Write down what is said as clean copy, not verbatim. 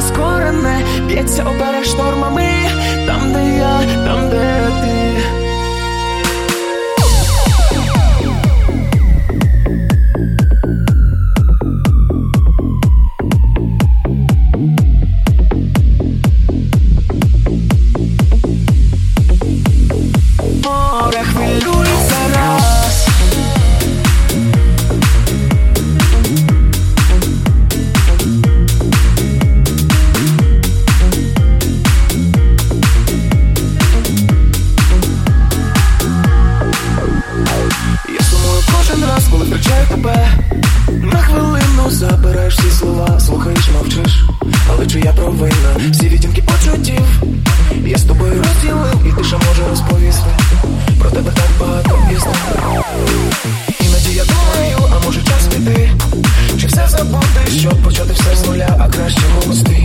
нескорене, б'ється у берег штормами, там, де я, там, де ти. Море хвилюється раз. Я сумую кожен раз, коли втрачаю тебе. На хвилину забираєш всі слова, слухаєш, мовчиш. Але чи я провинна? Всі відтінки почуттів я з тобою розділив, і ти ще може розповісти. Про тебе так багато пісень. Іноді я думаю, а може час піти, чи все забути, щоб почати все з нуля, а краще голос ти.